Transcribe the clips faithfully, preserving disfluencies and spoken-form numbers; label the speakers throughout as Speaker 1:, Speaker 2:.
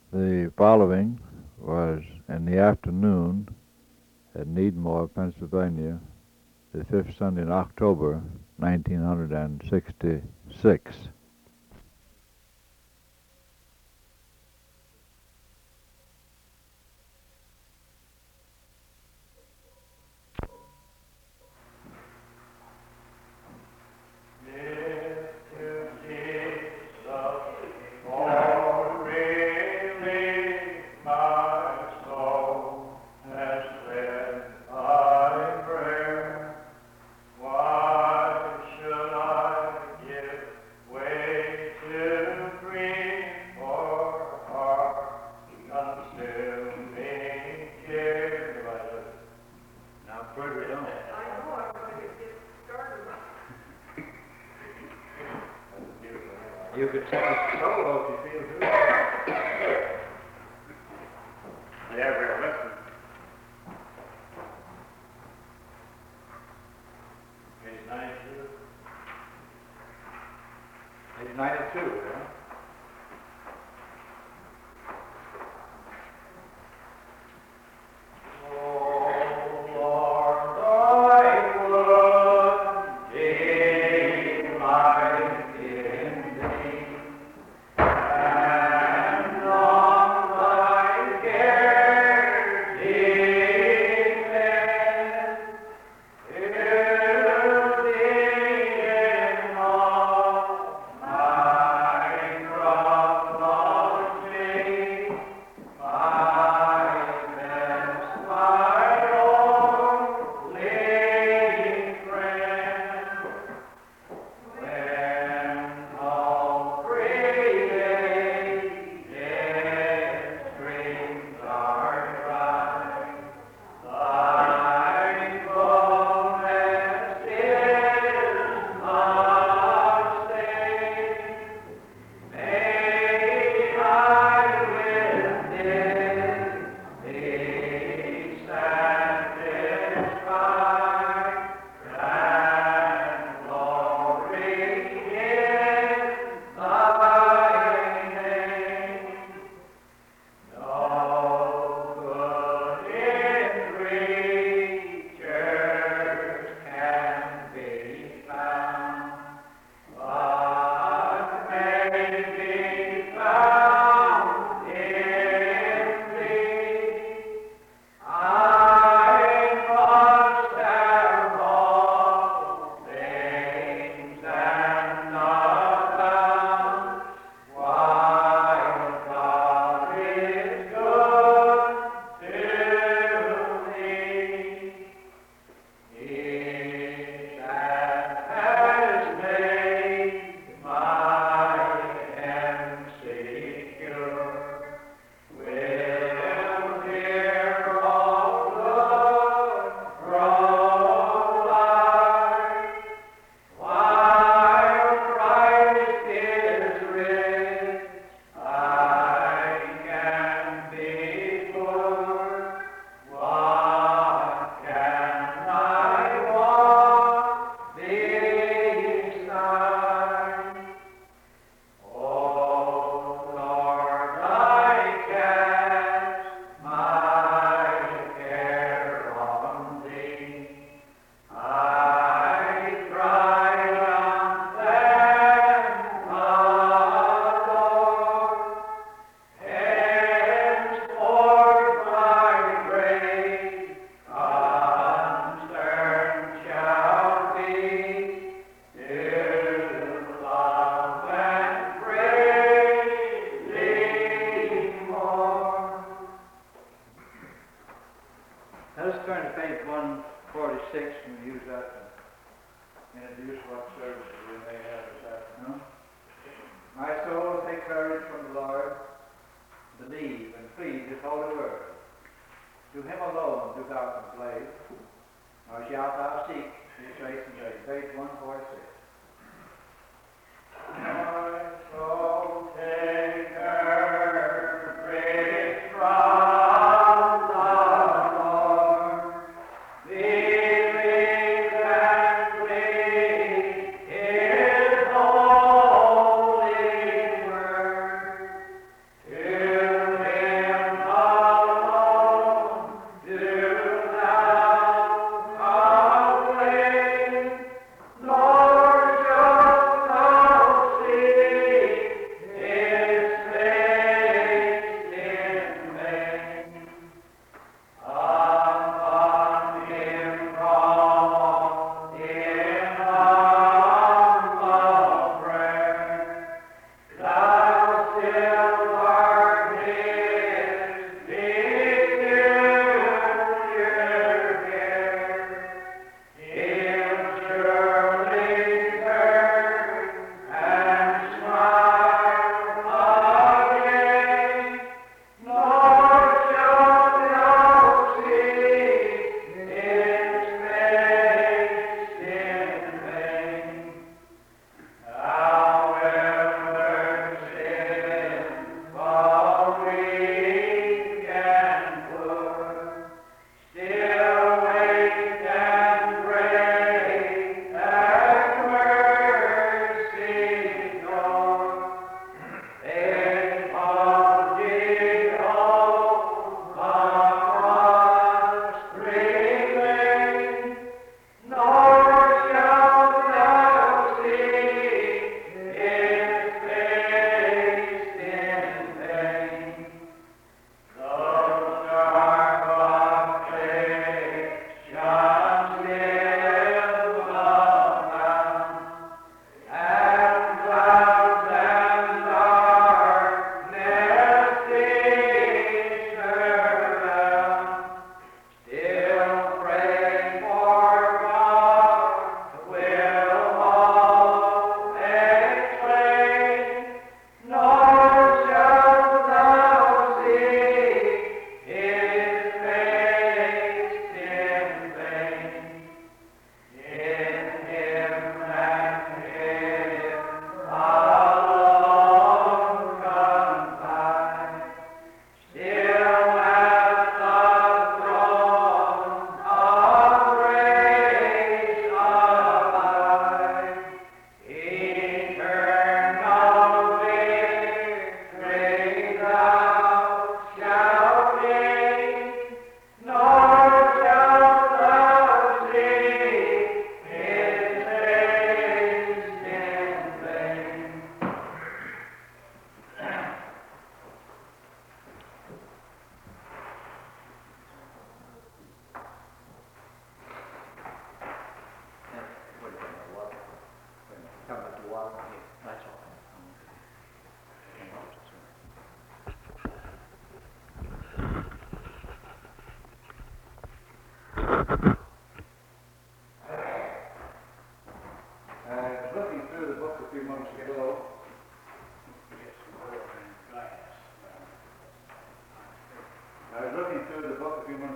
Speaker 1: The following was in the afternoon at Needmore, Pennsylvania, the fifth Sunday in October, nineteen sixty-six.
Speaker 2: You could take a solo if you feel good. Yeah, we'll listen. Page ninety-two. Page ninety-two, huh? Let us turn to page one forty-six and we'll use that to introduce what services we may have this afternoon. My soul, take courage from the Lord, believe and plead His holy word. To Him alone do thou complain, nor shalt thou seek His face and grace. Page one forty-six. My soul, take courage from
Speaker 3: To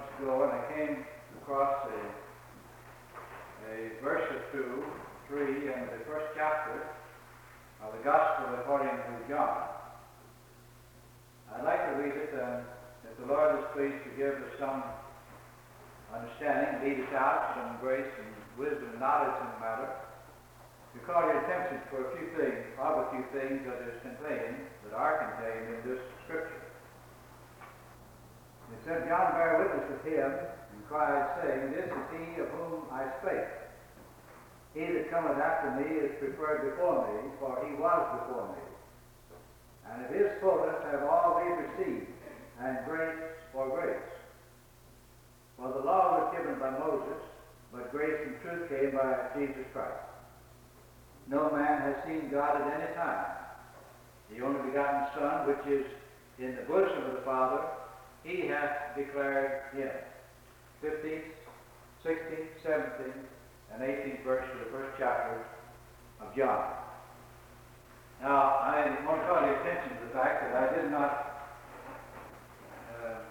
Speaker 2: months ago, and I came across a, a verse or two, three, in the first chapter of the Gospel according to John. I'd like to read it, and if the Lord is pleased to give us some understanding, lead us out, some grace and wisdom and knowledge in the matter, to call your attention for a few things, of a few things that is contained, that are contained in this scripture. It said, John bare witness of him, and cried, saying, This is he of whom I spake. He that cometh after me is preferred before me, for he was before me. And of his fullness have all we received, and grace for grace. For the law was given by Moses, but grace and truth came by Jesus Christ. No man has seen God at any time. The only begotten Son, which is in the bosom of the Father, he hath declared him. fifteenth, sixteenth, seventeenth, and eighteenth verse of the first chapter of John. Now, I want to call your attention to the fact that I did not um,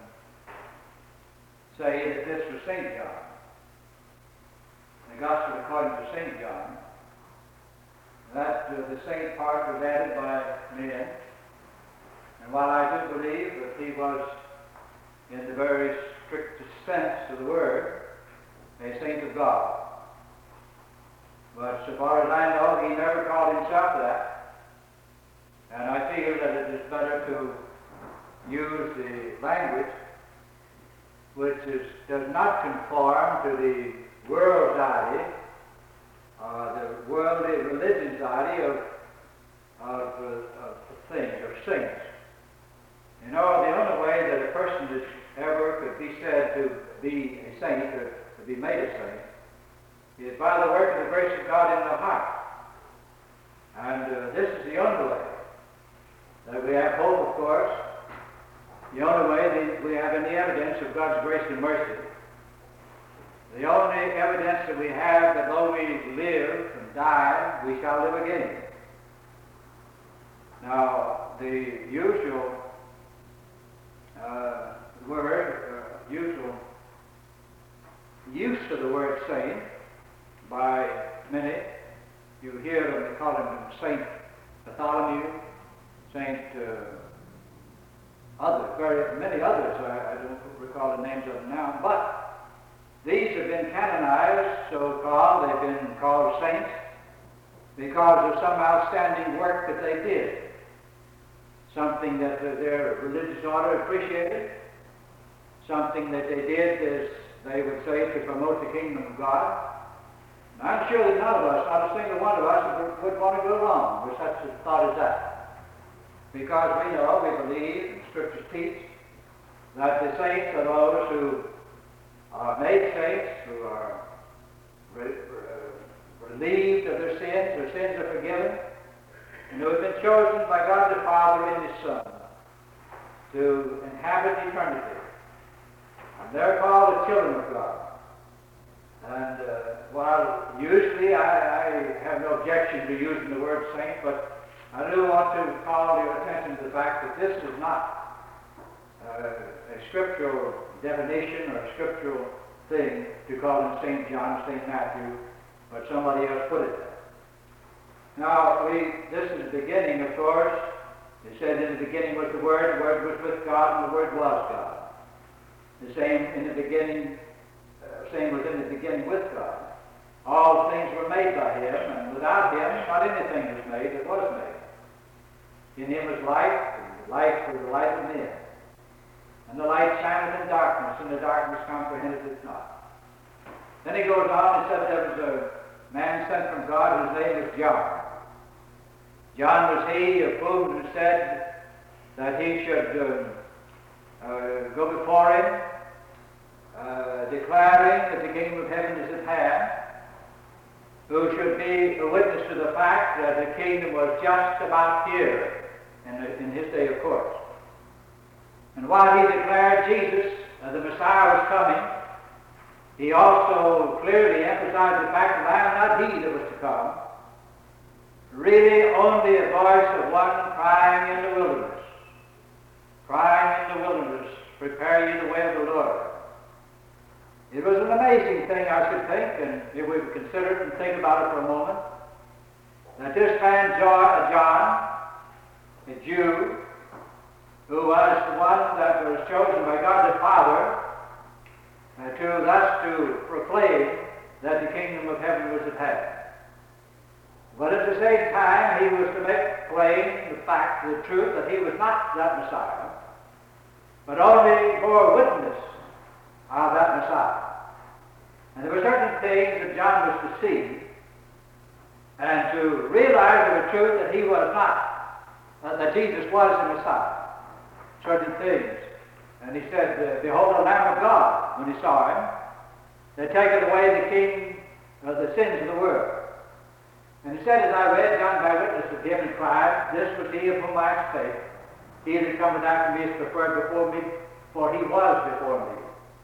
Speaker 2: say that this was Saint John. The Gospel according to Saint John. That uh, the saint part was added by men. And while I do believe that he was, in the very strictest sense of the word, a saint of God, but so far as I know, he never called himself that. And I feel that it is better to use the language which is, does not conform to the world's idea, uh, the worldly religion's idea of, of, uh, of things, of saints. You know, the only way that a person is ever could be said to be a saint, or to be made a saint, is by the work of the grace of God in the heart. And uh, this is the only way. That we have hope, of course. The only way that we have any evidence of God's grace and mercy. The only evidence that we have that though we live and die, we shall live again. Now, the usual uh, word, uh, usual use of the word saint by many, you hear them, they call him Saint Bartholomew, Saint uh, others, very many others, I, I don't recall the names of them now, but these have been canonized, so-called, they've been called saints, because of some outstanding work that they did, something that uh, their religious order appreciated, something that they did, as they would say, to promote the kingdom of God. And I'm sure that none of us, not a single one of us, would, would want to go wrong with such a thought as that. Because we know, we believe, and Scriptures teach, that the saints are those who are made saints, who are re- re- relieved of their sins, their sins are forgiven, and who have been chosen by God the Father and His Son to inhabit eternity. And they're called the children of God. And uh, while usually I, I have no objection to using the word saint, but I do want to call your attention to the fact that this is not uh, a scriptural definition or a scriptural thing to call him Saint John, Saint Matthew, but somebody else put it there. Now, we, this is the beginning, of course. It said in the beginning was the Word, the Word was with God, and the Word was God. The same in the beginning, uh, same was in the beginning with God. All things were made by Him, and without Him, not anything was made that was made. In Him was life, and the life was the light of men. And the light shined in darkness, and the darkness comprehended it not. Then he goes on and said there was a man sent from God whose name was John. John was he of whom it said that he should uh, uh, go before him, uh, declaring that the kingdom of heaven is at hand, who should be a witness to the fact that the kingdom was just about here, in, the, in his day, of course. And while he declared Jesus, uh, the Messiah, was coming, he also clearly emphasized the fact that I am not he that was to come. Really only a voice of one crying in the wilderness, crying in the wilderness, prepare ye the way of the Lord. It was an amazing thing, I should think, and if we would consider it and think about it for a moment, that this man Jo- John, a Jew, who was the one that was chosen by God the Father uh, to thus to proclaim that the kingdom of heaven was at hand. But at the same time, he was to make plain the fact, the truth, that he was not that Messiah, but only bore witness of that Messiah. And there were certain things that John was to see and to realize of the truth that he was not, uh, that Jesus was the Messiah. Certain things. And he said, uh, behold the Lamb of God, when he saw him, that taketh away the king of the sins of the world. And he said, as I read, John bare witness of him and cried, this was he of whom I spake. He that cometh after me is preferred before me, for he was before me.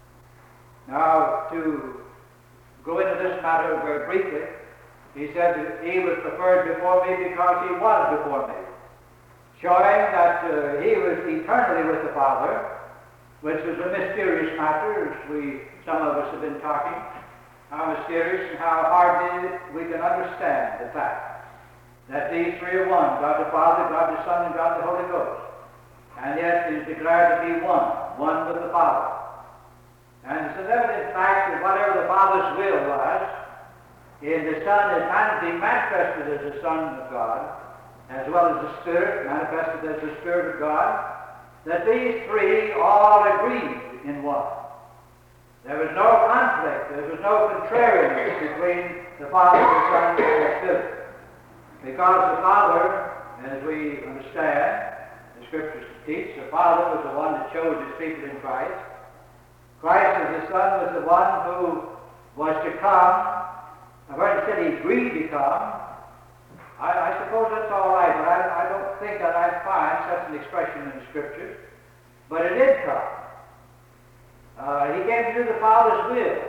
Speaker 2: Now, to go into this matter very briefly, he said that he was preferred before me because he was before me, showing that uh, he was eternally with the Father, which was a mysterious matter, as we, some of us have been talking, how mysterious and how hardly we can understand the fact that these three are one, God the Father, God the Son, and God the Holy Ghost. And yet it is declared to be one, one with the Father. And it's an evident fact that whatever the Father's will was, in the Son is being manifested as the Son of God, as well as the Spirit, manifested as the Spirit of God, that these three all agreed in one. There was no conflict, there was no contrariness between the Father, the Son, and the Spirit. Because the Father, as we understand, the Scriptures teach, the Father was the one that chose his people in Christ. Christ as the Son was the one who was to come. I've already said he agreed to come. I, I suppose that's all right, but I, I don't think that I find such an expression in the Scriptures. But it did come. Uh, he came to do the Father's will.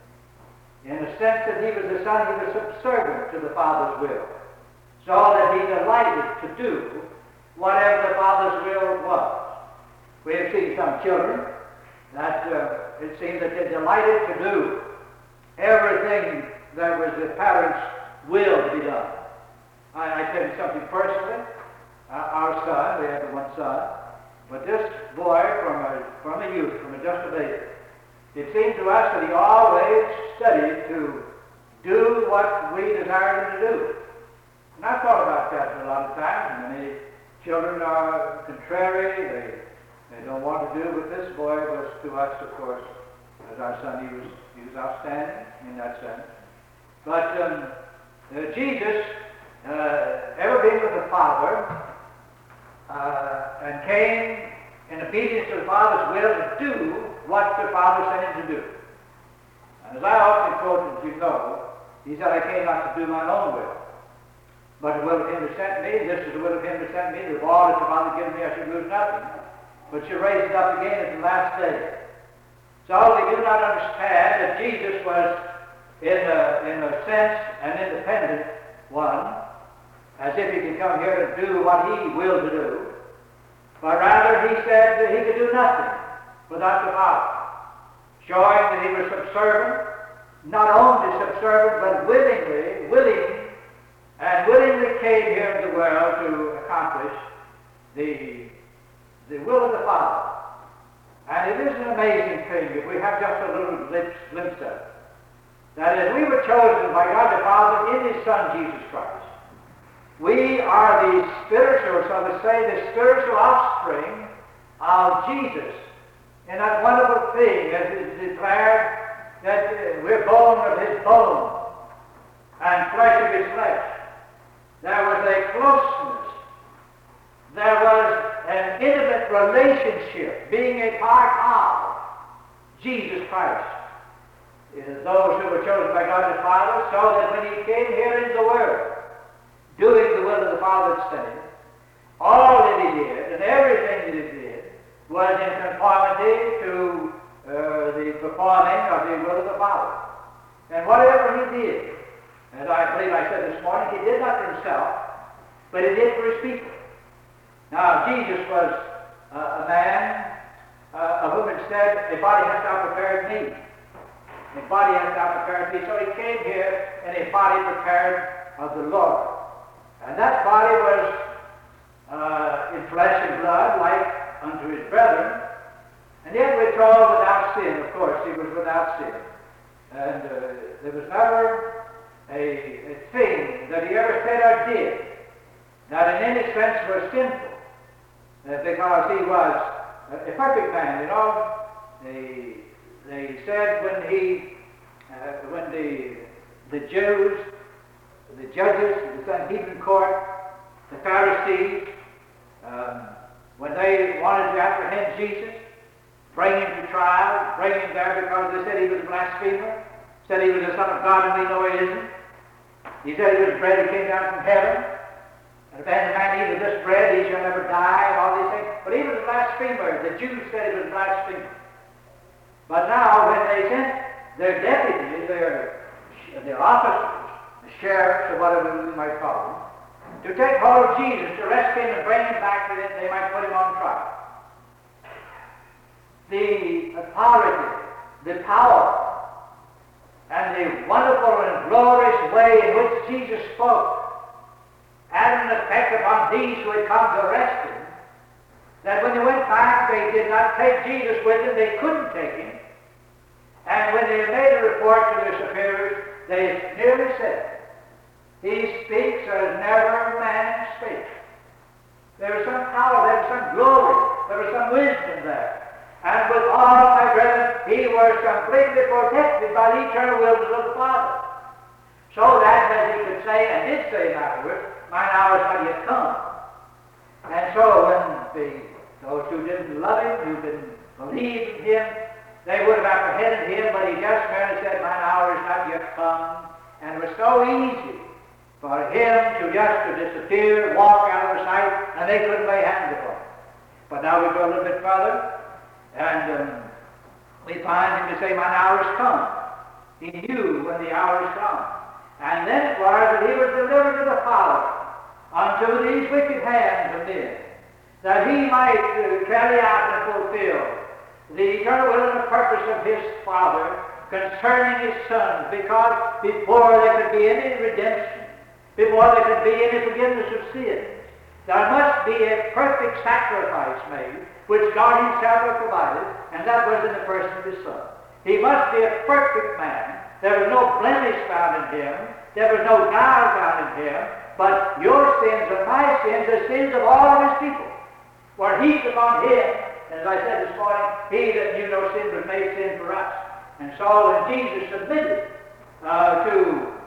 Speaker 2: In the sense that he was the Son, he was subservient to the Father's will, so that he delighted to do whatever the Father's will was. We have seen some children that uh, it seems that they delighted to do everything that was the parents' will to be done. I, I tell you something personally. Uh, our son, we have the one son, but this boy from a, from a youth, from a just a baby, it seemed to us that he always studied to do what we desired him to do. And I've thought about that a lot of times. Many children are contrary. They, they don't want to do what this boy was to us, of course. As our son, he was, he was outstanding in that sense. But um, uh, Jesus, uh, ever being with the Father, uh, and came in obedience to the Father's will to do what the Father sent him to do. And as I often quote, as you know, he said, I came not to do my own will, but the will of him that sent me. This is the will of him that sent me, that of all that the Father given me I should lose nothing, but should raise it up again at the last day. So we do not understand that Jesus was in a, in a sense an independent one, as if he could come here and do what he willed to do, but rather he said that he could do nothing without the Father, showing that he was subservient, not only subservient, but willingly, willing, and willingly came here into the world to accomplish the, the will of the Father. And it is an amazing thing, if we have just a little glimpse, glimpse of it, that as we were chosen by God the Father in his Son, Jesus Christ, we are the spiritual, so to say, the spiritual offspring of Jesus. And that wonderful thing, as it is declared, that uh, we're bone of his bone and flesh of his flesh. There was a closeness. There was an intimate relationship, being a part of Jesus Christ. It is those who were chosen by God the Father, so that when he came here into the world, doing the will of the Father that sent him, all that he did and everything that he did was in conformity to uh, the performing of the will of the Father. And whatever he did, as I believe I said this morning, he did not for himself, but he did for his people. Now, Jesus was uh, a man uh, of whom it said, a body hast thou prepared me. a body has not prepared me. So he came here in a body prepared of the Lord. And that body was uh, in flesh and blood, like unto his brethren. And yet we're told without sin. Of course, he was without sin. And uh, there was never a, a thing that he ever said or did that in any sense was sinful, uh, because he was a, a perfect man. You know, they, they said when he, uh, when the the Jews, the judges, the Sanhedrin court, the Pharisees, um, when they wanted to apprehend Jesus, bring him to trial, bring him there because they said he was a blasphemer, said he was the Son of God, and we know he isn't. He said he was bread that came down from heaven, and if any man eat of this bread, he shall never die, and all these things. But he was a blasphemer. The Jews said he was a blasphemer. But now, when they sent their deputies, their, their officers, the sheriffs, or whatever we might call them, to take hold of Jesus, to arrest him and bring him back, so that they might put him on trial, the authority, the power, and the wonderful and glorious way in which Jesus spoke had an effect upon these who had come to arrest him, that when they went back, they did not take Jesus with them. They couldn't take him. And when they made a report to their superiors, they nearly said, he speaks as never man spake. There was some power, there was some glory, there was some wisdom there. And with all my brethren, he was completely protected by the eternal will of the Father. So that, as he could say, and did say afterwards, mine hour is not yet come. And so when the, those who didn't love him, who didn't believe in him, they would have apprehended him, but he just merely said, mine hour is not yet come. And it was so easy for him to just to disappear, walk out of the sight, and they couldn't lay hands upon him. But now we go a little bit further, and um, we find him to say, mine hour is come. He knew when the hour is come. And then it was that he was delivered to the Father unto these wicked hands of men, that he might uh, carry out and fulfill the eternal will and the purpose of his Father concerning his sons, because before there could be any redemption, before there could be any forgiveness of sins, there must be a perfect sacrifice made, which God himself had provided, and that was in the person of his Son. He must be a perfect man. There was no blemish found in him. There was no guile found in him. But your sins and my sins, the sins of all of his people, were heaped upon him. And as I said this morning, he that knew no sin was made sin for us. And so when Jesus submitted uh, to,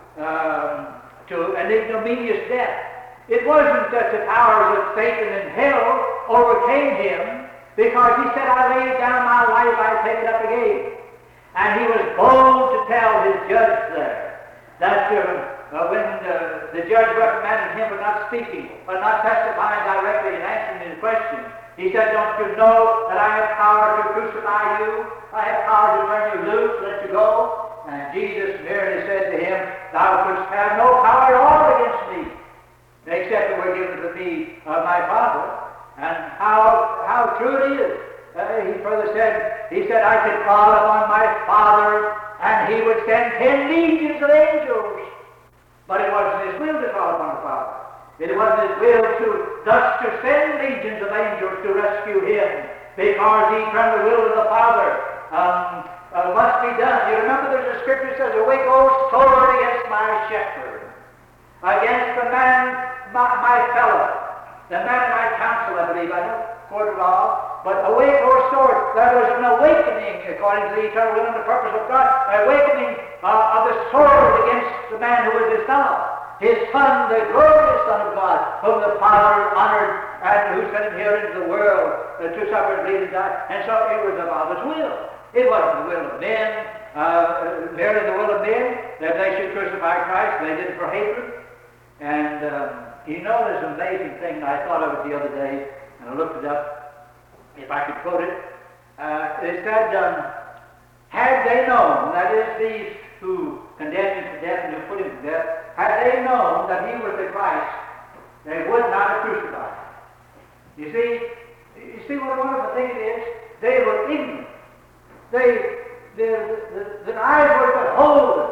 Speaker 2: um, to an ignominious death, it wasn't that the powers of Satan and hell overcame him, because he said, I laid down my life, I take it up again. And he was bold to tell his judge there that uh, uh, when uh, the judge reprimanded him for not speaking, for not testifying directly and answering his questions, he said, don't you know that I have power to crucify you? I have power to turn you loose, let you go? And Jesus merely said to him, thou couldst have no power at all against me, except it were given to me of my Father. And how how true it is. Uh, he further said, he said, I could call upon my Father, and he would send ten legions of angels. But it wasn't his will to call upon the Father. It wasn't his will to thus to send legions of angels to rescue him, because the eternal will of the Father um, uh, must be done. You remember there's a scripture that says, awake, O sword, against my shepherd, against the man, my, my fellow, the man of my counsel, I believe. I don't quote it all. But awake, O sword. There was an awakening, according to the eternal will and the purpose of God, an awakening uh, of the sword against the man who was his fellow, his Son, the glorious Son of God, whom the Father honored, and who sent him here into the world uh, to suffer and bleed and die. And so it was the Father's will. It wasn't the will of men, uh, merely the will of men, that they should crucify Christ. They did it for hatred. And um, you know, there's an amazing thing, I thought of it the other day, and I looked it up, if I could quote it. Uh, it said, um, had they known, that is, these who condemned him to death and who put him to death, had they known that he was the Christ, they would not have crucified him. You see, you see what a wonderful thing it is? They were ignorant. They, the, the, the eyes were beholden,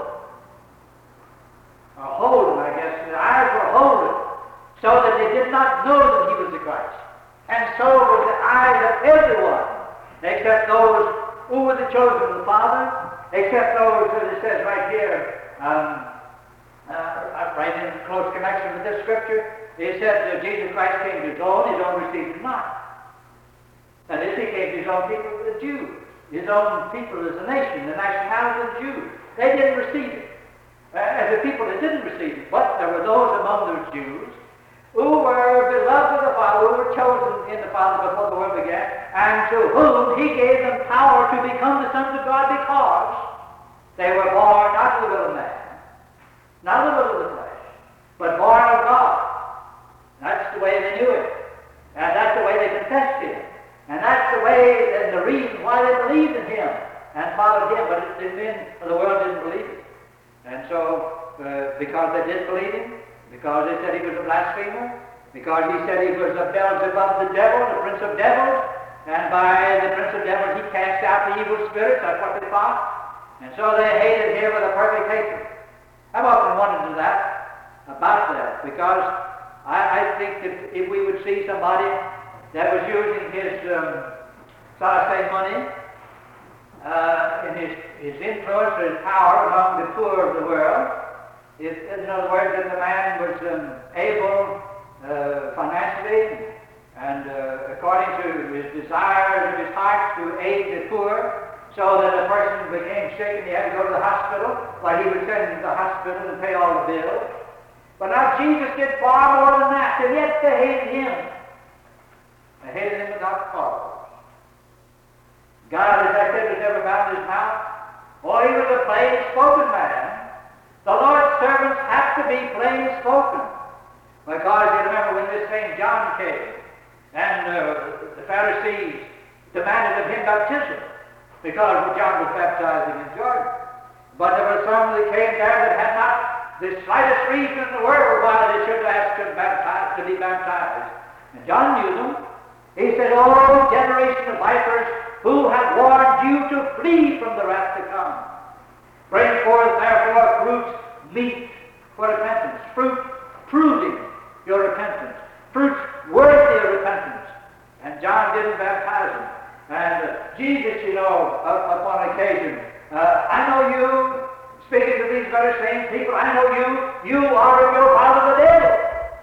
Speaker 2: or holden, I guess. The eyes were holden, so that they did not know that he was the Christ. And so was the eyes of everyone, except those who were the chosen of the Father, except those, as it says right here, um, uh, right in close connection with this scripture, it said that Jesus Christ came to his own, his own received him not. And this he came to his own people, the Jews. His own people as a nation, the nationality of the Jews. They didn't receive it. Uh, as the people that didn't receive it. But there were those among those Jews who were beloved of the Father, who were chosen in the Father before the world began, and to whom he gave them power to become the sons of God because they were born not of the will of man, not of the will of the flesh, but born of God. That's the way they knew it. And that's the way they confessed him. And that's the way and the reason why they believed in him and followed him. But the men of the world didn't believe it. And so, uh, because they did believe him, because they said he was a blasphemer, because he said he was a Beelzebub, the devil, the prince of devils, and by the prince of devils he cast out the evil spirits, that's what they thought. And so they hated him with a perfect hatred. I've often wondered that, about that, because I, I think that if we would see somebody that was using his, um, shall I say, money, uh, in his, his influence or his power among the poor of the world, if, in other words, if the man was um, able uh, financially and uh, according to his desires of his heart to aid the poor, so that a person became sick and he had to go to the hospital, well, he would send him to the hospital and pay all the bills. But now Jesus did far more than that, and yet they hated him. They hated him without cause. God, as I said, was never found in his mouth. Oh, he was a plain-spoken man. The Lord's servants have to be plain-spoken. Because you remember when this same John came, and uh, the Pharisees demanded of him baptism, because John was baptizing in Jordan. But there were some that came there that had not the slightest reason in the world why they should ask to, baptize, to be baptized. And John knew them. He said, "O generation of vipers, who have warned you to flee from the wrath to come? Bring forth therefore fruits meet for repentance, fruit proving your repentance, fruits worthy of repentance." And John didn't baptize them. And uh, Jesus, you know, uh, upon occasion, uh, I know you, speaking to these very same people, I know you, you are of your father the devil.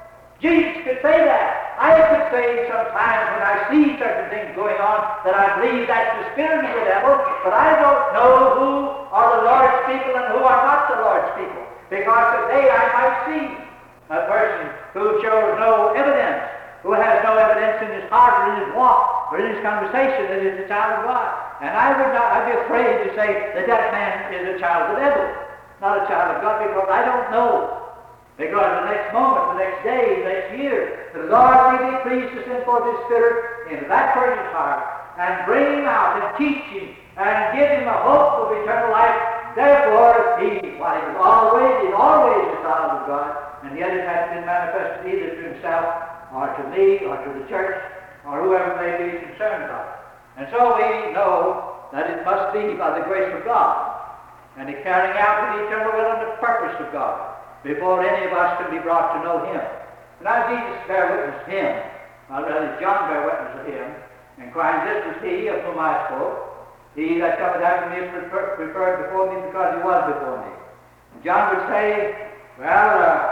Speaker 2: Jesus could say that. I could say sometimes when I see certain things going on that I believe that's the spirit of the devil, but I don't know who are the Lord's people and who are not the Lord's people. Because today I might see a person who shows no evidence, who has no evidence in his heart or in his walk or in his conversation that is a child of God. And I would not, I'd be afraid to say that that man is a child of the devil, not a child of God, because I don't know. Because the next moment, the next day, the next year, the Lord may be pleased to send forth His Spirit into that person's heart and bring him out and teach him and give him a hope of eternal life. Therefore, he, while he was always, is always a child of God, and yet it hasn't been manifested either to himself or to me or to the church or whoever may be concerned about it. And so we know that it must be by the grace of God and the carrying out of the eternal will and the purpose of God before any of us can be brought to know Him. Now Jesus bear witness to Him, or rather John bear witness to Him, and crying, "This was He of whom I spoke. He that cometh after me is preferred before me because He was before me." And John would say, well,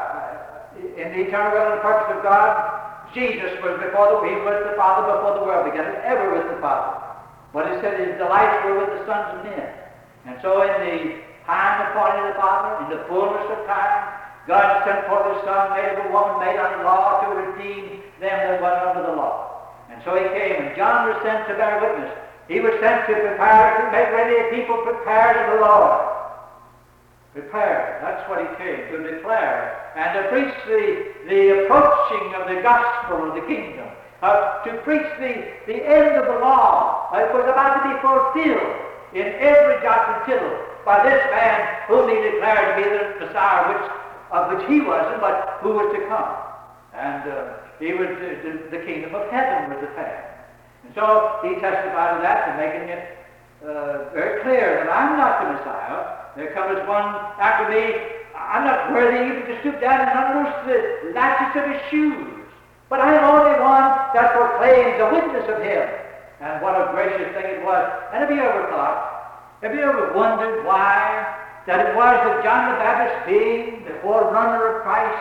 Speaker 2: uh, in the eternal will and purpose of God, Jesus was before the, He was the Father before the world began, and ever with the Father. But it said His delights were with the sons of men. And so in the time appointed of the Father, in the fullness of time, God sent forth His Son, made of a woman, made under law, to redeem them that were under the law. And so He came, and John was sent to bear witness. He was sent to prepare, to make ready a people prepared of the Lord. Prepared, that's what He came, to declare, and to preach the, the approaching of the gospel of the kingdom, uh, to preach the, the end of the law. Uh, it was about to be fulfilled in every jot and tittle by this man whom He declared to be the Messiah, which of which He wasn't, but who was to come. And uh, He was the, the, the kingdom of heaven was at hand. And so He testified to that, and making it uh, very clear that I'm not the Messiah. There comes one after me. I'm not worthy even to stoop down and unloose the latchets of his shoes. But I am only one that proclaims the witness of him. And what a gracious thing it was. And have you ever thought, have you ever wondered why that it was that John the Baptist, being the forerunner of Christ,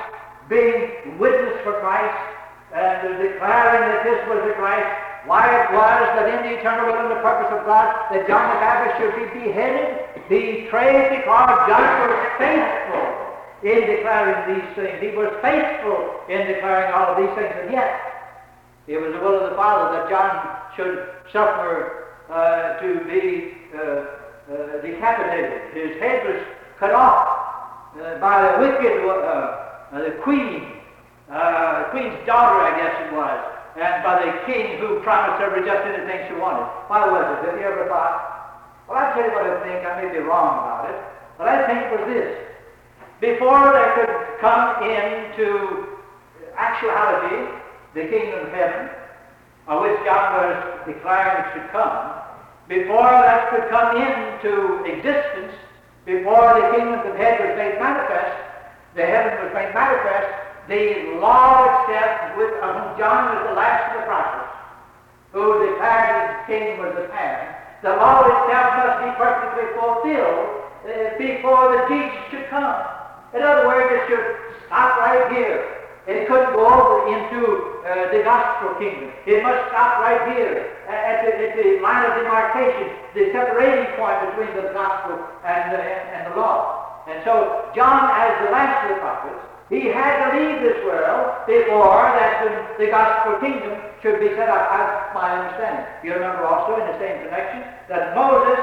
Speaker 2: being witness for Christ, and declaring that this was the Christ, why it was that in the eternal will and the purpose of God that John the Baptist should be beheaded, betrayed, because John was faithful in declaring these things. He was faithful in declaring all of these things, and yet it was the will of the Father that John should suffer uh, to be uh, uh, decapitated. His head was cut off uh, by the wicked, uh, uh, the queen, uh, the queen's daughter, I guess it was, and by the king who promised her just anything she wanted. Why was it? Have you ever thought? Well, I'll tell you what I think. I may be wrong about it, but I think it was this. Before they could come into actuality, the kingdom of heaven, of which John was declaring should come, before that could come into existence, before the kingdom of heaven was made manifest, the heaven was made manifest, the law itself, with of whom John was the last of the prophets, who declared that the kingdom was at hand, the law itself must be perfectly fulfilled uh, before the Jesus should come. In other words, it should stop right here. It couldn't go over into uh, the gospel kingdom. It must stop right here at the, at the line of demarcation, the separating point between the gospel and, uh, and the law. And so John, as the last of the prophets, he had to leave this world before that the, the gospel kingdom should be set up. That's my understanding. You remember also in the same connection that Moses,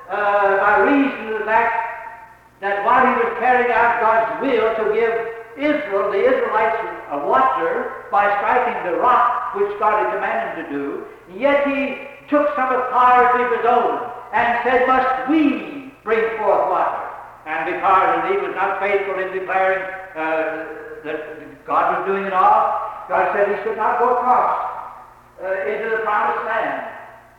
Speaker 2: uh, by reason of the fact that while he was carrying out God's will to give Israel, the Israelites, a water by striking the rock which God had commanded him to do, yet he took some authority of his own and said, must we bring forth water? And because he was not faithful in declaring uh, that God was doing it all, God said he should not go across uh, into the promised land.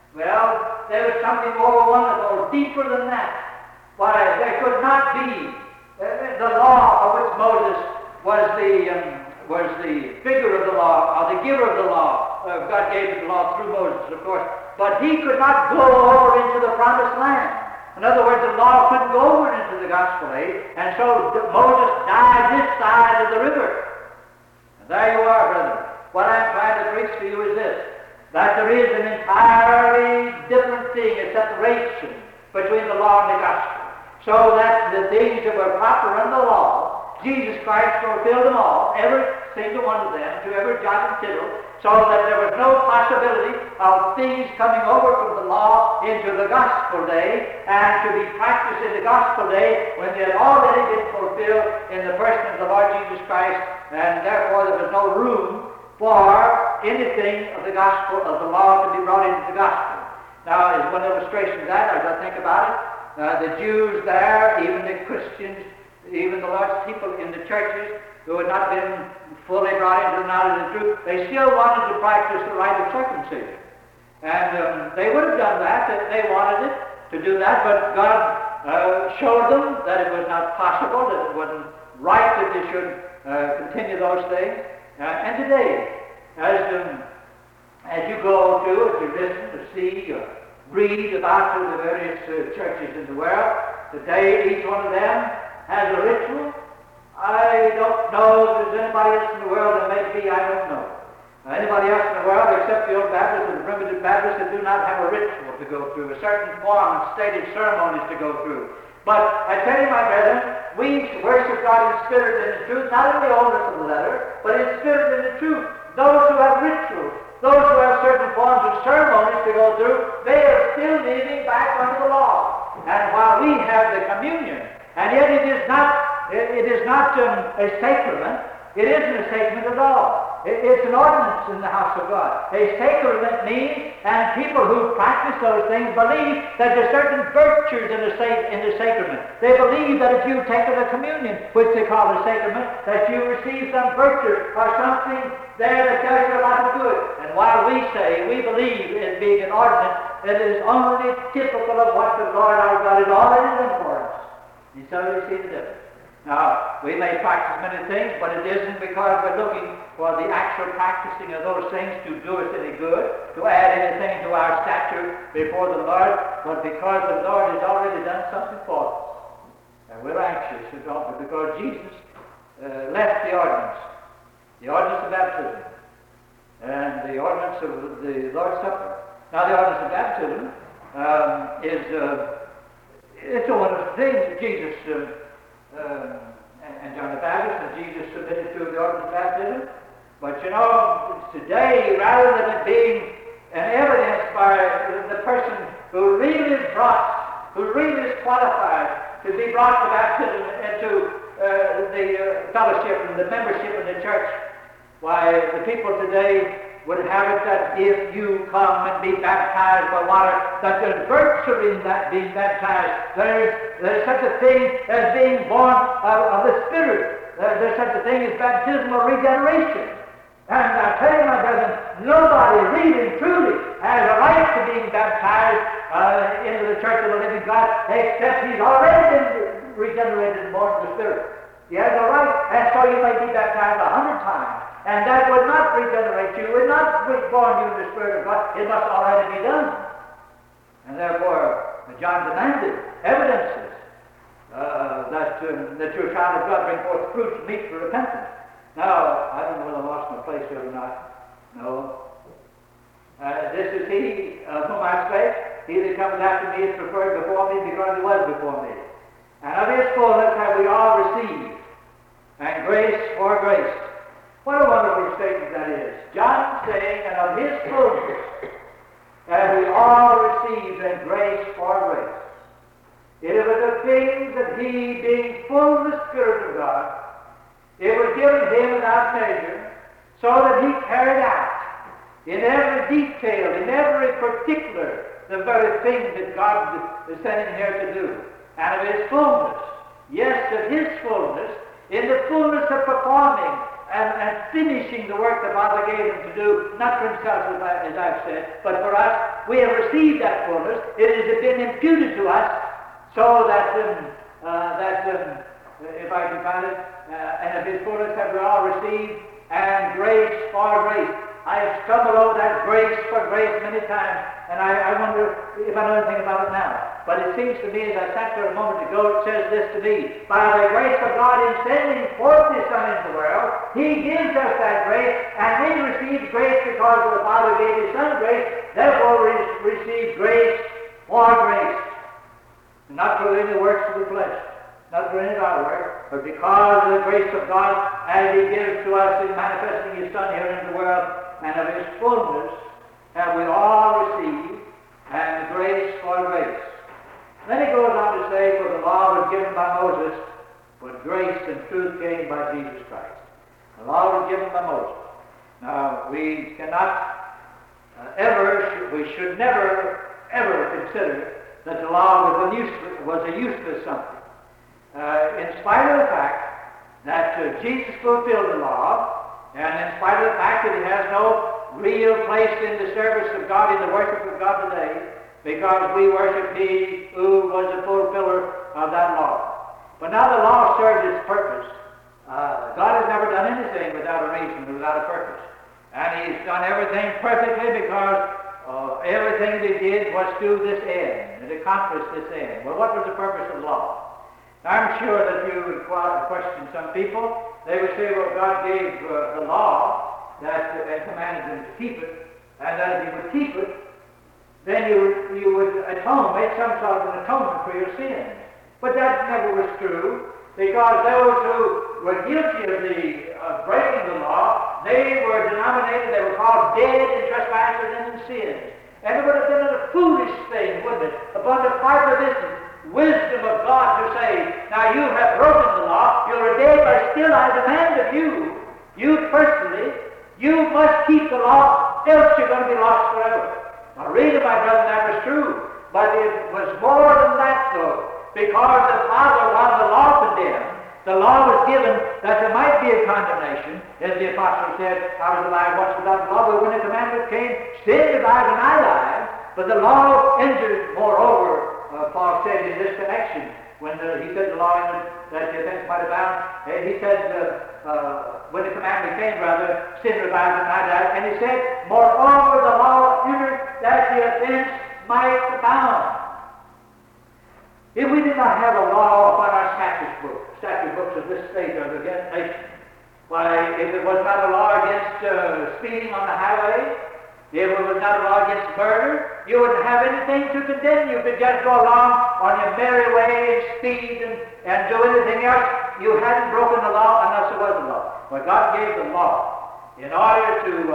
Speaker 2: Well, there was something more wonderful, deeper than that. Why, there could not be uh, the law of which Moses was the um, was the figure of the law, or the giver of the law. Uh, God gave the law through Moses, of course, but he could not go over into the promised land. In other words, the law couldn't go over into the gospel age, and so Moses died this side of the river. And there you are, brethren. What I'm trying to preach to you is this, that there is an entirely different thing, a separation between the law and the gospel. So that the things that were proper in the law, Jesus Christ fulfilled them all, every single one of them, to every jot and tittle, so that there was no possibility of things coming over from the law into the gospel day, and to be practiced in the gospel day when they had already been fulfilled in the person of the Lord Jesus Christ, and therefore there was no room for anything of the gospel, of the law, to be brought into the gospel. Now, as one illustration of that, as I think about it, Uh, the Jews there, even the Christians, even the Lord's people in the churches who had not been fully brought into the knowledge of the truth, they still wanted to practice the rite of circumcision. And um, they would have done that, that they wanted it to do that, but God uh, showed them that it was not possible, that it wasn't right that they should uh, continue those things. Uh, and today, as, um, as you go to, as you listen to see, or read about to the various uh, churches in the world, today each one of them has a ritual. I don't know if there's anybody else in the world that may be, I don't know. Uh, anybody else in the world except the old Baptists and the primitive Baptists that do not have a ritual to go through, a certain form and stated ceremonies to go through. But I tell you, my brethren, we worship God in spirit and in truth, not in the oldness of the letter, but in spirit and in truth. Those who have rituals, those who have certain forms of ceremonies to go through, they are still living back under the law. And while we have the communion, and yet it is not, it, it is not um, a sacrament, it isn't a sacrament at all. It, it's an ordinance in the house of God. A sacrament means, and people who practice those things believe that there are certain virtues in the, sa- in the sacrament. They believe that if you take the communion, which they call the sacrament, that you receive some virtue or something there that does you a lot of good. And while we say we believe in being an ordinance, it is only typical of what the Lord our God has already done for us. You suddenly see the difference. Now, we may practice many things, but it isn't because we're looking for the actual practicing of those things to do us any good, to add anything to our stature before the Lord, but because the Lord has already done something for us. And we're anxious to talk because Jesus uh, left the ordinance, the ordinance of baptism, and the ordinance of the Lord's Supper. Now, the ordinance of baptism um, is uh, it's a wonderful thing that Jesus uh, Um, and, and John the Baptist and Jesus submitted to the ordinance of baptism. But you know, today, rather than it being an evidence by the person who really is brought, who really is qualified to be brought to baptism and to uh, the uh, fellowship and the membership in the church, why the people today would have it that if you come and be baptized by water, that there's virtue in that being baptized. There's, there's such a thing as being born of, of the Spirit. There, there's such a thing as baptismal regeneration. And I tell you, my brethren, nobody really, truly has a right to being baptized uh, into the church of the living God, except he's already been regenerated and born of the Spirit. He has a right, and so you may be baptized a hundred times. And that would not regenerate you, would not reborn you in the Spirit of God. It must already be done. And therefore, John demanded evidences uh, that, uh, that your child of God bring forth fruits meet for repentance. Now, I don't know whether I lost my place here or not. No. Uh, this is he of whom I spake. He that comes after me is preferred before me because he was before me. And of his fullness have we all received, and grace for grace. What a wonderful statement that is. John saying, and of his fullness have we all received, and grace for grace. It was the things that he, being full of the Spirit of God, it was given him without measure, so that he carried out in every detail, in every particular, the very thing that God is sending here to do. And of his fullness, yes, of his fullness, in the fullness of performing and, and finishing the work the Father gave him to do, not for himself, as, I, as I've said, but for us. We have received that fullness. It has been imputed to us, so that, um, uh, that um, if I can find it, uh, and of his fullness have we all received, and grace for grace. I have stumbled over that grace for grace many times, and I, I wonder if I know anything about it now. But it seems to me, as I sat there a moment ago, it says this to me: by the grace of God in sending forth His Son into the world, He gives us that grace, and we receive grace because the Father gave His Son grace, therefore we receive grace for grace. Not through any works of the flesh, not through any of our work, but because of the grace of God as He gives to us in manifesting His Son here in the world, and of His fullness have we all received, and grace for grace. Then he goes on to say, for the law was given by Moses, but grace and truth came by Jesus Christ. The law was given by Moses. Now, we cannot uh, ever, we should never, ever consider that the law was a useless, was a useless something. Uh, in spite of the fact that uh, Jesus fulfilled the law, and in spite of the fact that it has no real place in the service of God, in the worship of God today, because we worship He who was the fulfiller of that law. But now the law serves its purpose. Uh, God has never done anything without a reason, without a purpose. And He's done everything perfectly because uh, everything that He did was to this end. It accomplished this end. Well, what was the purpose of the law? Now, I'm sure that you would question some people. They would say, well, God gave uh, the law that uh, and commanded them to keep it, and that if you would keep it, then you, you would atone, make some sort of an atonement for your sins. But that never was true, because those who were guilty of the of breaking the law, they were denominated, they were called dead in trespasses and in sins. And it would have been a foolish thing, wouldn't it, upon the part of this wisdom of God to say, now you have broken the law, you're dead, but still I demand of you, you personally, you must keep the law, else you're going to be lost forever. Now, really, my brother, that was true, but it was more than that, though, because the Father, while the law condemned, the law was given that there might be a condemnation, as the Apostle said, I was alive once without the law, but when the commandment came, sin died and I died, But the law entered, moreover, uh, Paul said in this connection, when the, he said the law entered that the offense might abound, uh, he said, uh, uh, when the commandment came, rather, sin revived and I died, and he said, moreover, the law entered that the offense might abound. If we did not have a law upon our statute books, statute books of this state or the nation, why, if it was not a law against uh, speeding on the highway, if it was not a law against murder, you wouldn't have anything to condemn. You could just go along on your merry way and speed and, and do anything else. You hadn't broken the law unless it was a law. But God gave the law in order to uh,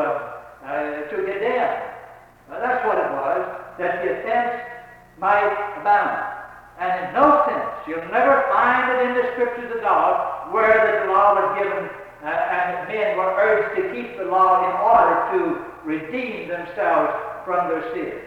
Speaker 2: uh, to condemn. Well, that's what it was, that the offense might abound. And in no sense, you'll never find it in the Scriptures of God where the law was given uh, and men were urged to keep the law in order to redeem themselves from their sins.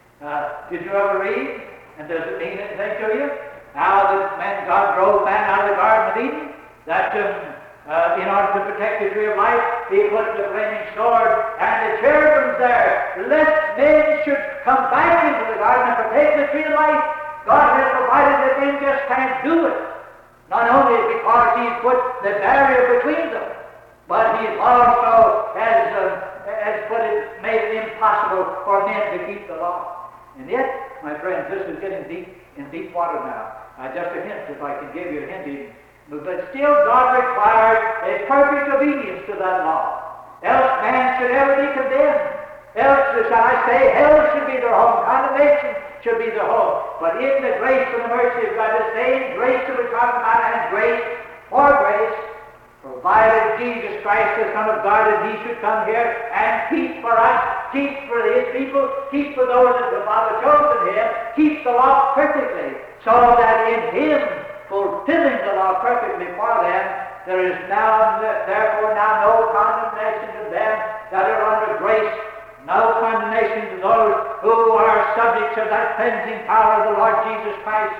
Speaker 2: Uh, did you ever read, and does it mean anything to you, how the man, God drove man out of the Garden of Eden, that um, uh, in order to protect the tree of life, he put the flaming sword and the cherubim there, lest men should come back into the garden and partake the tree of life. God has provided that men just can't do it. Not only because He's put the barrier between them, but He also has, uh, has put it, made it impossible for men to keep the law. And yet, my friends, this is getting deep in deep water now. Uh, just a hint, if I can give you a hint even. But still, God requires a perfect obedience to that law. Else man should ever be condemned. Else, shall I say, hell should be their home, condemnation should be their home. But in the grace and the mercy of God, the same grace that we're talking about, and grace for grace, provided Jesus Christ, the Son of God, that He should come here and keep for us, keep for His people, keep for those that the Father chosen Him, keep the law perfectly, so that in Him, fulfilling the law perfectly for them, there is now, therefore, now no condemnation to them that are under grace, no condemnation to those who are subjects of that cleansing power of the Lord Jesus Christ.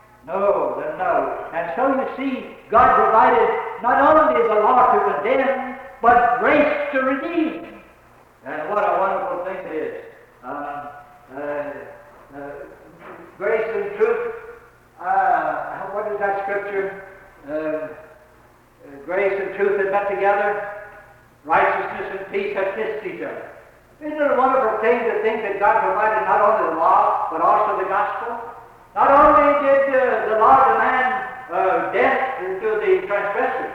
Speaker 2: No, then no. And so you see, God provided not only the law to condemn, but grace to redeem. And what a wonderful thing it is. Um, uh, uh, grace and truth. Uh, what is that scripture? Uh, uh, grace and truth have met together. Righteousness and peace have kissed each other. Isn't it a wonderful thing to think that God provided not only the law, but also the gospel? Not only did uh, the law demand uh, death to the transgressor,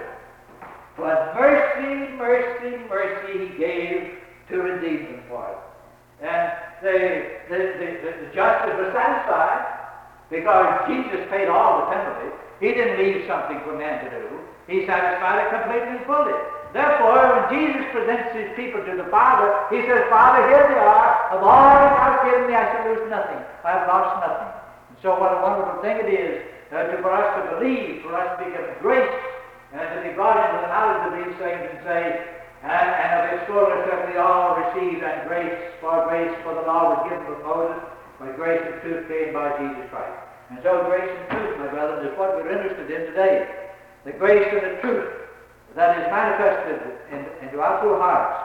Speaker 2: but mercy, mercy, mercy He gave to redeem them for it. And the, the, the, the, the justice was satisfied because Jesus paid all the penalty. He didn't leave something for man to do. He satisfied it completely and fully. Therefore, when Jesus presents His people to the Father, He says, Father, here they are. Of all that Thou hast given me, I shall lose nothing. I have lost nothing. And so what a wonderful thing it is uh, to, for us to believe, for us to be given grace, and to be brought into the knowledge of these things and say, and, and of His fullness that we all receive, and grace for grace, for the law was given with Moses, but grace and truth came by Jesus Christ. And so grace and truth, my brethren, is what we're interested in today. The grace and the truth that is manifested in, into our true hearts,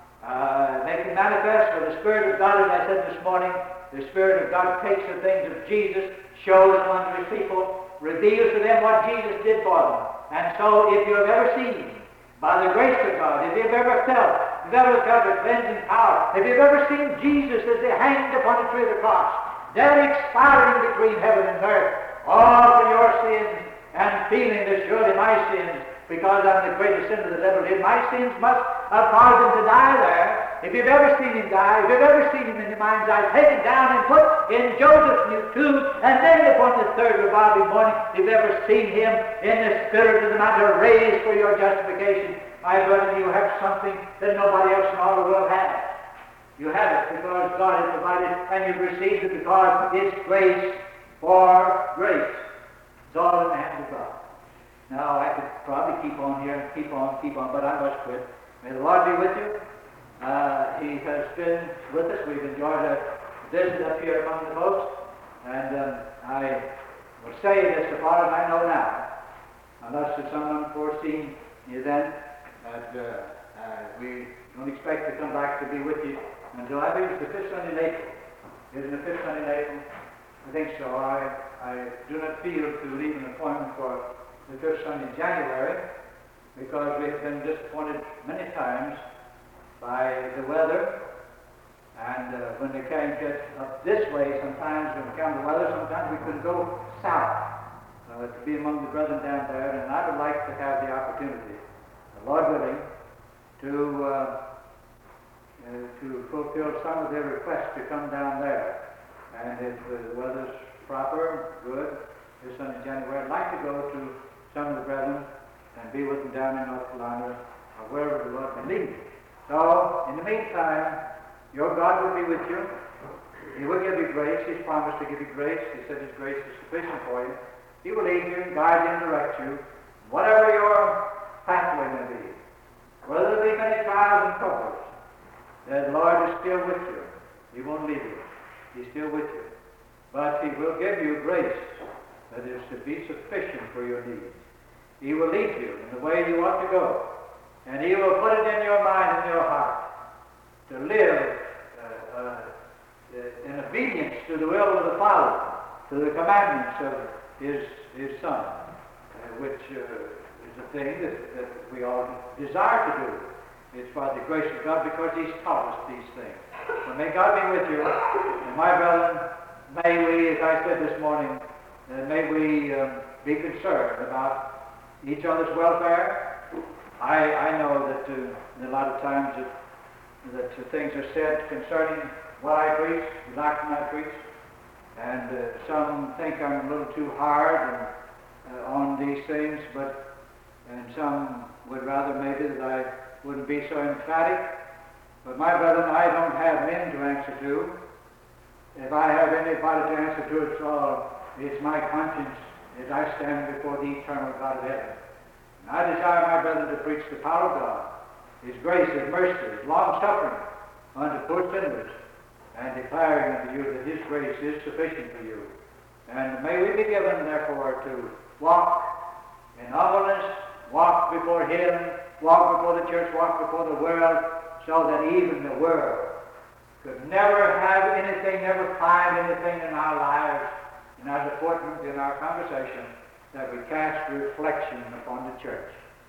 Speaker 2: uh, making manifest for the Spirit of God, as I said this morning, the Spirit of God takes the things of Jesus, shows them unto His people, reveals to them what Jesus did for them. And so if you have ever seen, by the grace of God, if you've ever felt, if you've ever felt the cleansing power, if you've ever seen Jesus as they hanged upon the tree of the cross, there expiring between heaven and earth, all for your sins, and feeling that surely my sins, because I'm the greatest sin of the devil did, my sins must have caused Him to die there. If you've ever seen Him die, if you've ever seen Him in your mind's eye taken down and put in Joseph's new tomb, and then upon the third revival morning, if you've ever seen Him in the spirit of the matter raised for your justification, my brother, you have something that nobody else in all the world has. You have it because God has provided, and you've received it because it's grace for grace. It's all in the hands of God. Now, I could probably keep on here, keep on, keep on, but I must quit. May the Lord be with you. Uh, he has been with us. We've enjoyed a visit up here among the folks. And um, I will say this as far as I know now, unless there's some unforeseen event, that uh, uh, we don't expect to come back to be with you until I think it's the fifth Sunday in April. Isn't the fifth Sunday in April? I think so. I, I do not feel to leave an appointment for the fifth Sunday in January because we've been disappointed many times by the weather. And uh, when we can't get up this way, sometimes when we come to weather, sometimes we can go south uh, to be among the brethren down there. And I would like to have the opportunity, the Lord willing, to uh, uh, to fulfill some of their requests to come down there. And if uh, the weather's proper, good, this Sunday in January, I'd like to go to some of the brethren and be with them down in North Carolina or wherever the Lord may lead me. So, in the meantime, your God will be with you. He will give you grace. He's promised to give you grace. He said His grace is sufficient for you. He will lead you, guide you, and direct you, whatever your pathway may be. Whether there be many trials and troubles, the Lord is still with you. He won't leave you. He's still with you. But He will give you grace that is to be sufficient for your needs. He will lead you in the way you ought to go. And He will put it in your mind and your heart to live uh, uh, in obedience to the will of the Father, to the commandments of His, his Son, uh, which uh, is a thing that, that we all desire to do. It's by the grace of God because He's taught us these things. So may God be with you. And my brethren, may we, as I said this morning, uh, may we um, be concerned about each other's welfare. I, I know that uh, a lot of times that, that uh, things are said concerning what I preach, the doctrine I preach, and uh, some think I'm a little too hard and, uh, on these things, but and some would rather maybe that I wouldn't be so emphatic. But my brethren, I don't have men to answer to. If I have anybody to answer to, it's all, it's my conscience as I stand before the eternal God of heaven. And I desire, my brethren, to preach the power of God, His grace, His mercy, His long-suffering unto poor sinners, and declaring unto you that His grace is sufficient for you. And may we be given, therefore, to walk in humbleness, walk before Him, walk before the church, walk before the world, so that even the world could never have anything, never find anything in our lives, in our deportment, in our conversation, that we cast reflection upon the church.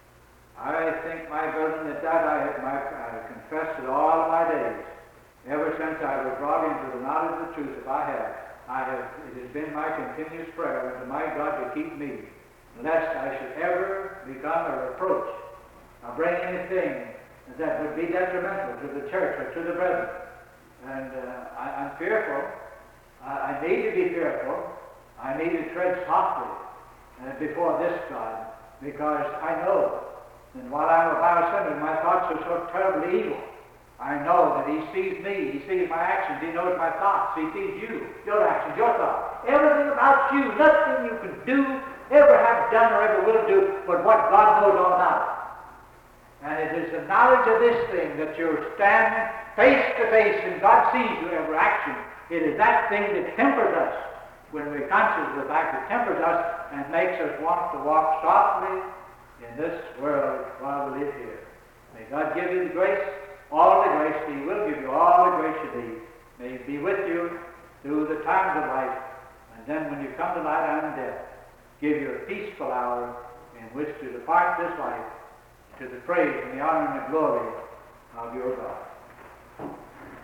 Speaker 2: I think, my brethren, that that I have, my, I have confessed it all of my days, ever since I was brought into the knowledge of the truth. If I have, I have, it has been my continuous prayer unto my God to keep me, lest I should ever become a reproach or bring anything that would be detrimental to the church or to the brethren. And uh, I, I'm fearful. I, I need to be fearful. I need to tread softly uh, before this God, because I know that while I'm a vile sinner, my thoughts are so terribly evil. I know that He sees me. He sees my actions. He knows my thoughts. He sees you, your actions, your thoughts. Everything about you, nothing you can do, ever have done, or ever will do, but what God knows all about. And it is the knowledge of this thing that you stand face to face and God sees your every action. It is that thing that tempers us when we're conscious of the fact that tempers us and makes us want to walk softly in this world while we live here. May God give you the grace, all the grace. He will give you all the grace you need. May He be with you through the times of life, and then when you come to lie down in death, give you a peaceful hour in which to depart this life to the praise and the honor and the glory of your God.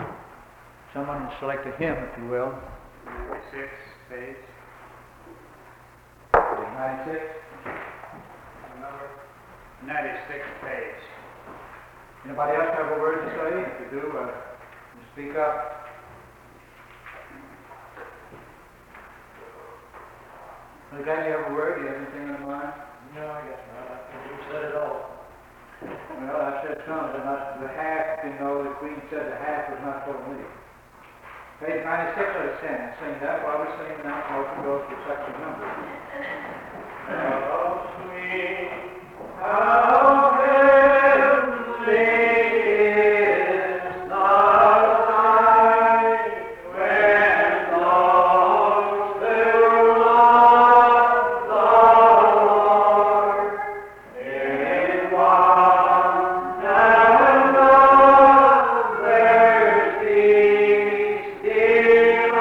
Speaker 2: Someone select a hymn, if you will.
Speaker 3: ninety-six, page.
Speaker 2: ninety-six.
Speaker 3: Number ninety-six, page.
Speaker 2: Anybody else have a word to say? If you do, uh, speak up. Does Danny have a word? Do you have anything on mind?
Speaker 3: No, I guess not. I think you said it all.
Speaker 2: Well, I said some, but not the half, you know, the Queen said the half was not for me. Page ninety-six out of ten. Sing that while we're singing now, so we can go to section number.
Speaker 3: How sweet, how heavenly is the sight when those who love the Lord in one another's peace divine.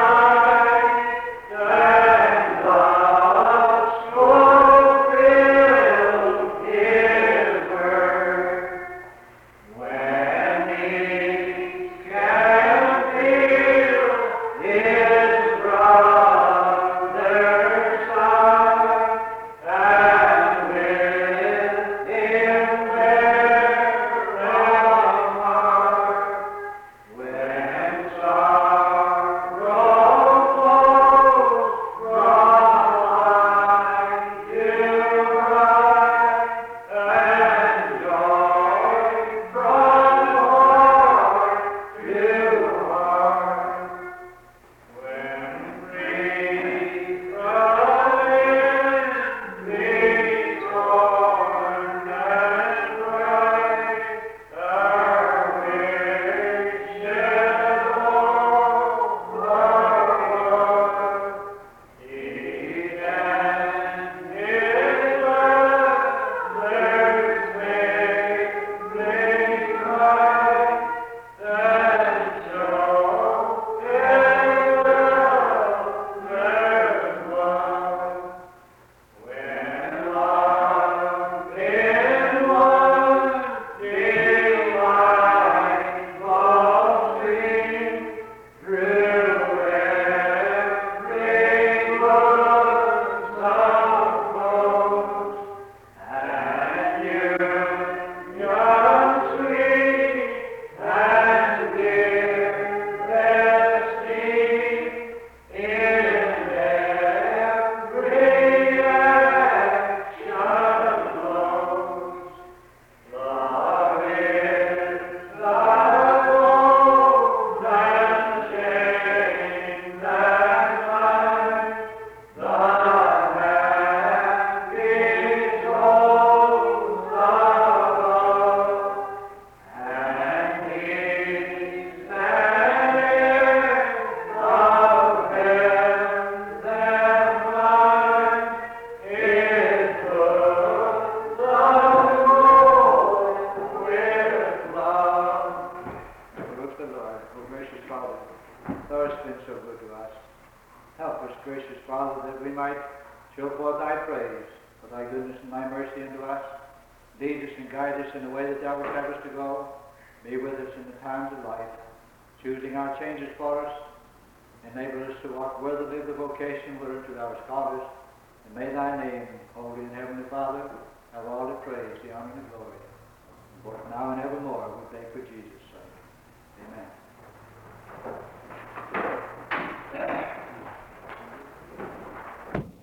Speaker 2: so good to us. Help us, gracious Father, that we might show forth thy praise for thy goodness and thy mercy unto us. Lead us and guide us in the way that thou would have us to go. Be with us in the times of life, choosing our changes for us. Enable us to walk worthily of the vocation whereunto thou hast called us. And may thy name, holy and heavenly Father, have all the praise, the honor, and the glory. Both now and evermore we beg for Jesus' sake. Amen.